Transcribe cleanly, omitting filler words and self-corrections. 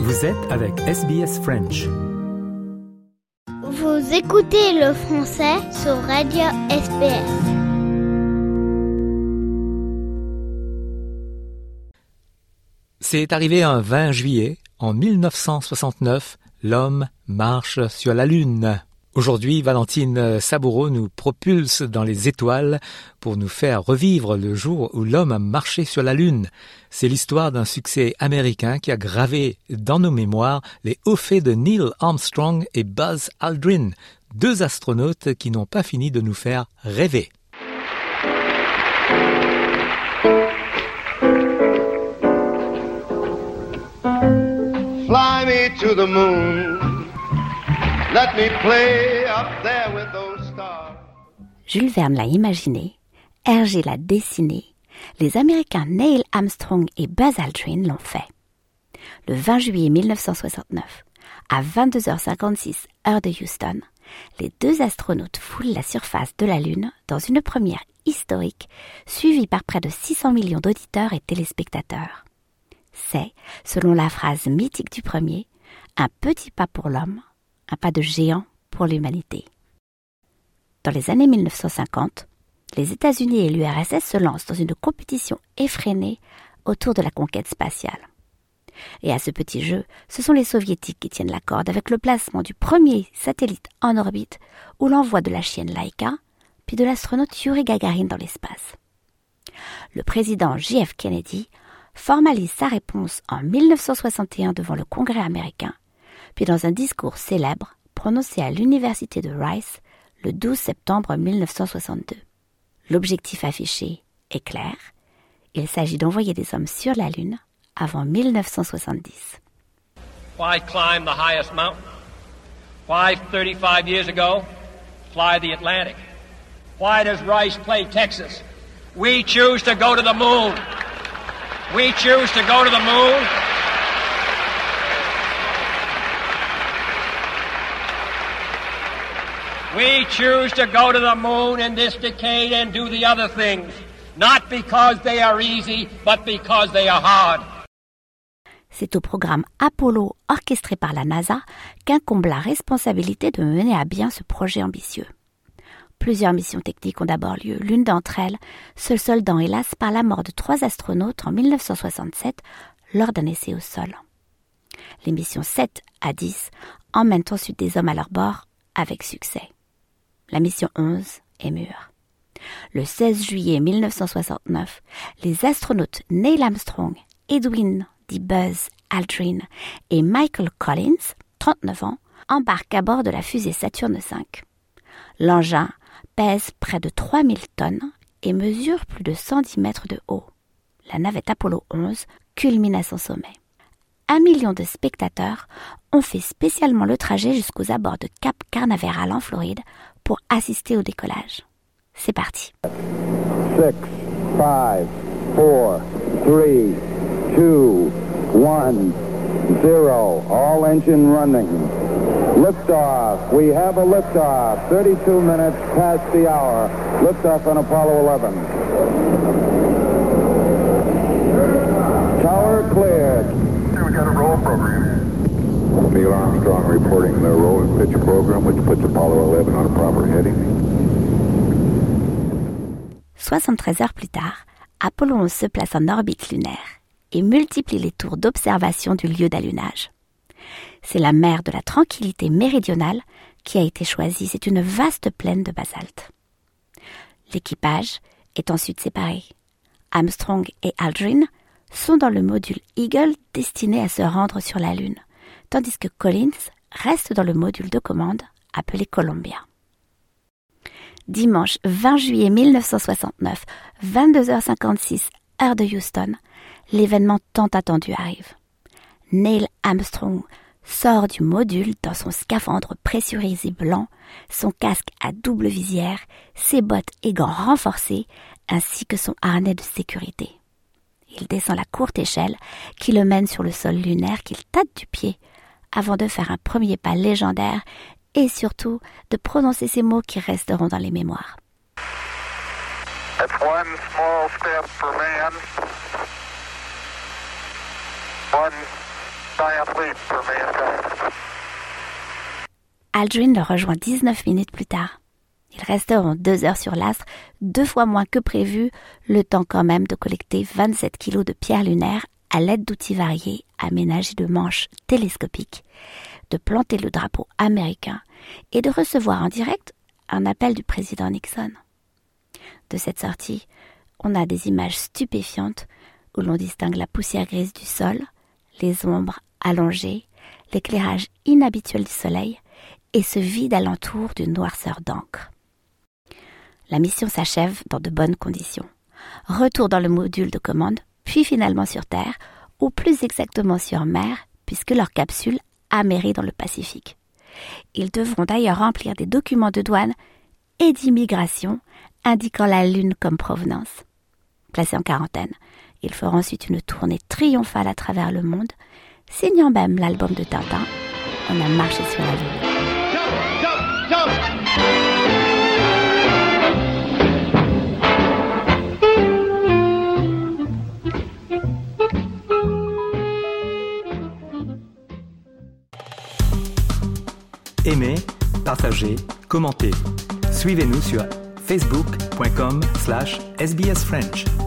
Vous êtes avec SBS French. Vous écoutez le français sur Radio SBS. C'est arrivé un 20 juillet, en 1969, l'homme marche sur la Lune. Aujourd'hui, Valentine Saboureau nous propulse dans les étoiles pour nous faire revivre le jour où l'homme a marché sur la Lune. C'est l'histoire d'un succès américain qui a gravé dans nos mémoires les hauts faits de Neil Armstrong et Buzz Aldrin, deux astronautes qui n'ont pas fini de nous faire rêver. Fly me to the moon. Let me play up there with those stars. Jules Verne l'a imaginé, Hergé l'a dessiné, les Américains Neil Armstrong et Buzz Aldrin l'ont fait. Le 20 juillet 1969, à 22h56 heure de Houston, les deux astronautes foulent la surface de la Lune dans une première historique, suivie par près de 600 millions d'auditeurs et téléspectateurs. C'est, selon la phrase mythique du premier, un petit pas pour l'homme, un pas de géant pour l'humanité. Dans les années 1950, les États-Unis et l'URSS se lancent dans une compétition effrénée autour de la conquête spatiale. Et à ce petit jeu, ce sont les Soviétiques qui tiennent la corde avec le placement du premier satellite en orbite ou l'envoi de la chienne Laika, puis de l'astronaute Yuri Gagarin dans l'espace. Le président J.F. Kennedy formalise sa réponse en 1961 devant le Congrès américain, puis dans un discours célèbre prononcé à l'université de Rice le 12 septembre 1962. L'objectif affiché est clair, il s'agit d'envoyer des hommes sur la Lune avant 1970. Why climb the highest mountain? Why 35 years ago fly the Atlantic? Why does Rice play Texas? We choose to go to the moon. We choose to go to the moon. We choose to go to the moon in this decade and do the other things, not because they are easy, but because they are hard. C'est au programme Apollo orchestré par la NASA qu'incombe la responsabilité de mener à bien ce projet ambitieux. Plusieurs missions techniques ont d'abord lieu, l'une d'entre elles se soldant hélas par la mort de 3 astronautes en 1967 lors d'un essai au sol. Les missions 7 à 10 emmènent ensuite des hommes à leur bord avec succès. La mission 11 est mûre. Le 16 juillet 1969, les astronautes Neil Armstrong, Edwin dit Buzz Aldrin et Michael Collins, 39 ans, embarquent à bord de la fusée Saturne V. L'engin pèse près de 3000 tonnes et mesure plus de 110 mètres de haut. La navette Apollo 11 culmine à son sommet. 1 million de spectateurs ont fait spécialement le trajet jusqu'aux abords de Cap Canaveral en Floride pour assister au décollage. C'est parti. 6, 5, 4, 3, 2, 1, 0. All engine running. Liftoff. We have a liftoff. 32 minutes past the hour. Liftoff on Apollo 11. Tower cleared. We got a roll program. Neil Armstrong reporting the roll and pitch program, which puts Apollo 11 on a proper heading. 73 heures plus tard, Apollo 11 se place en orbite lunaire et multiplie les tours d'observation du lieu d'allunage. C'est la mer de la tranquillité méridionale qui a été choisie. C'est une vaste plaine de basalte. L'équipage est ensuite séparé. Armstrong et Aldrin sont dans le module Eagle destiné à se rendre sur la Lune, tandis que Collins reste dans le module de commande appelé Columbia. Dimanche 20 juillet 1969, 22h56, heure de Houston, l'événement tant attendu arrive. Neil Armstrong sort du module dans son scaphandre pressurisé blanc, son casque à double visière, ses bottes et gants renforcés, ainsi que son harnais de sécurité. Il descend la courte échelle qui le mène sur le sol lunaire qu'il tâte du pied avant de faire un premier pas légendaire et surtout de prononcer ces mots qui resteront dans les mémoires. That's one small step for man, one Aldrin le rejoint 19 minutes plus tard. Ils resteront 2 heures sur l'astre, 2 fois moins que prévu, le temps quand même de collecter 27 kilos de pierres lunaires à l'aide d'outils variés aménagés de manches télescopiques, de planter le drapeau américain et de recevoir en direct un appel du président Nixon. De cette sortie, on a des images stupéfiantes où l'on distingue la poussière grise du sol, les ombres allongées, l'éclairage inhabituel du soleil et ce vide alentour d'une noirceur d'encre. La mission s'achève dans de bonnes conditions. Retour dans le module de commande, puis finalement sur Terre, ou plus exactement sur mer, puisque leur capsule amérit dans le Pacifique. Ils devront d'ailleurs remplir des documents de douane et d'immigration indiquant la Lune comme provenance. Placés en quarantaine, ils feront ensuite une tournée triomphale à travers le monde, signant même l'album de Tintin « On a marché sur la Lune ». Aimez, partagez, commentez. Suivez-nous sur facebook.com/sbsfrench.